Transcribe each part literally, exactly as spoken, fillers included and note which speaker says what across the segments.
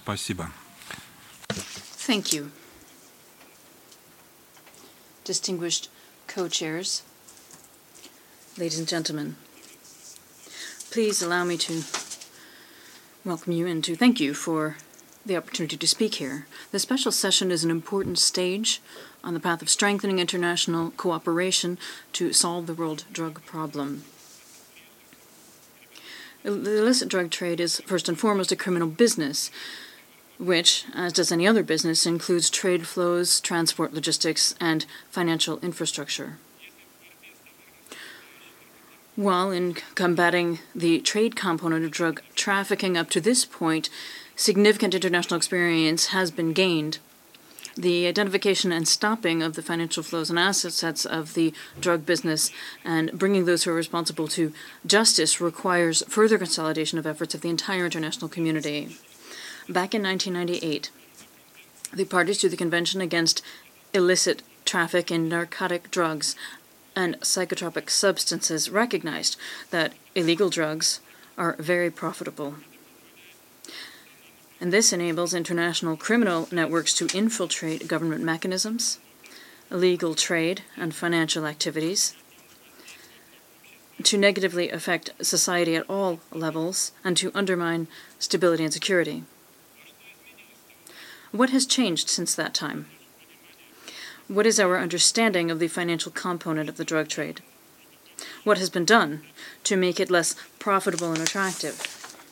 Speaker 1: Спасибо.
Speaker 2: Thank you. Distinguished co-chairs, ladies and gentlemen, please allow me to welcome you and to thank you for the opportunity to speak here. The special session is an important stage on the path of strengthening international cooperation to solve the world drug problem. The illicit drug trade is first and foremost a criminal business, which, as does any other business, includes trade flows, transport logistics, and financial infrastructure. While in combating the trade component of drug trafficking up to this point, significant international experience has been gained. The identification and stopping of the financial flows and assets of the drug business and bringing those who are responsible to justice requires further consolidation of efforts of the entire international community. Back in nineteen ninety-eight, the parties to the Convention Against Illicit Traffic in Narcotic Drugs and Psychotropic Substances recognized that illegal drugs are very profitable. And this enables international criminal networks to infiltrate government mechanisms, illegal trade, and financial activities, to negatively affect society at all levels, and to undermine stability and security. What has changed since that time? What is our understanding of the financial component of the drug trade? What has been done to make it less profitable and attractive?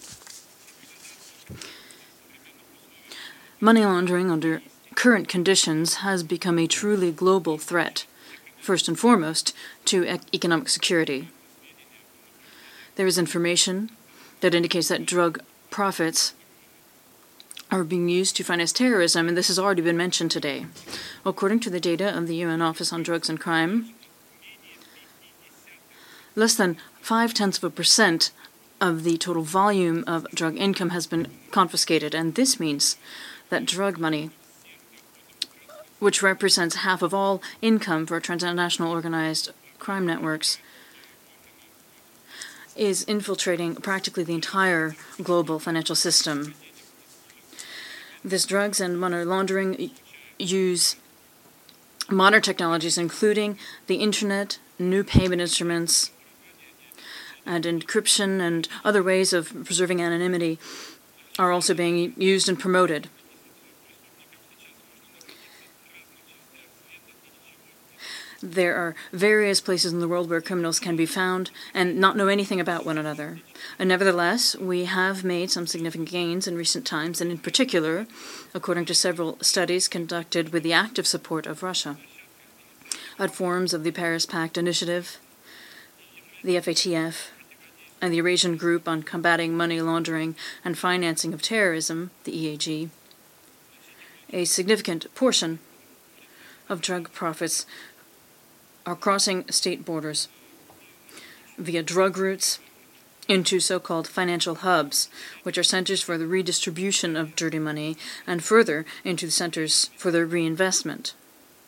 Speaker 2: Money laundering under current conditions has become a truly global threat, first and foremost, to e- economic security. There is information that indicates that drug profits are being used to finance terrorism, and this has already been mentioned today. According to the data of the U N Office on Drugs and Crime, less than five-tenths of a percent of the total volume of drug income has been confiscated, and this means that drug money, which represents half of all income for transnational organized crime networks, is infiltrating practically the entire global financial system. This drugs and money laundering use modern technologies, including the internet, new payment instruments, and encryption and other ways of preserving anonymity are also being used and promoted. There are various places in the world where criminals can be found and not know anything about one another. And nevertheless, we have made some significant gains in recent times, and in particular, according to several studies conducted with the active support of Russia, at forums of the Paris Pact Initiative, the F A T F, and the Eurasian Group on Combating Money Laundering and Financing of Terrorism, the E A G, a significant portion of drug profits are crossing state borders via drug routes into so-called financial hubs, which are centers for the redistribution of dirty money, and further into centers for their reinvestment.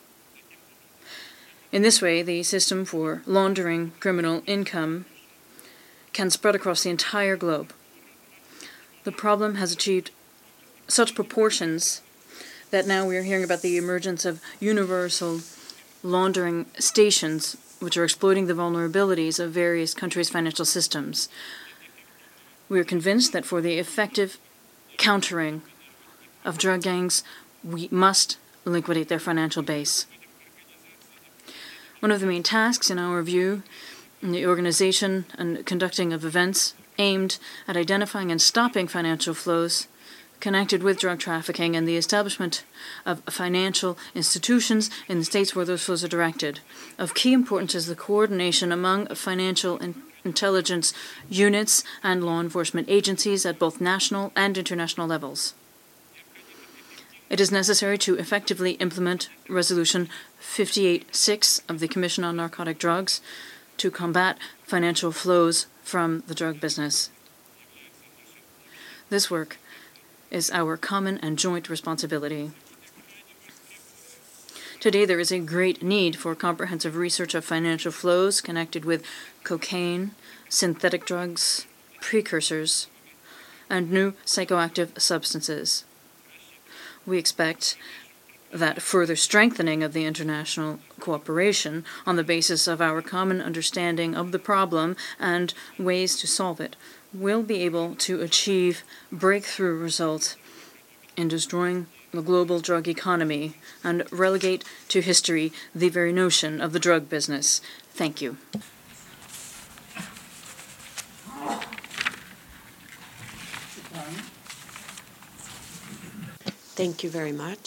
Speaker 2: In this way, the system for laundering criminal income can spread across the entire globe. The problem has achieved such proportions that now we are hearing about the emergence of universal laundering stations, which are exploiting the vulnerabilities of various countries' financial systems. We are convinced that for the effective countering of drug gangs, we must liquidate their financial base. One of the main tasks, in our view, in the organization and conducting of events aimed at identifying and stopping financial flows connected with drug trafficking and the establishment of financial institutions in the states where those flows are directed. Of key importance is the coordination among financial in- intelligence units and law enforcement agencies at both national and international levels. It is necessary to effectively implement Resolution fifty-eight six of the Commission on Narcotic Drugs to combat financial flows from the drug business. This work is our common and joint responsibility. Today, there is a great need for comprehensive research of financial flows connected with cocaine, synthetic drugs, precursors, and new psychoactive substances. We expect that further strengthening of the international cooperation on the basis of our common understanding of the problem and ways to solve it will be able to achieve breakthrough results in destroying the global drug economy and relegate to history the very notion of the drug business. Thank you.
Speaker 1: Thank you very much.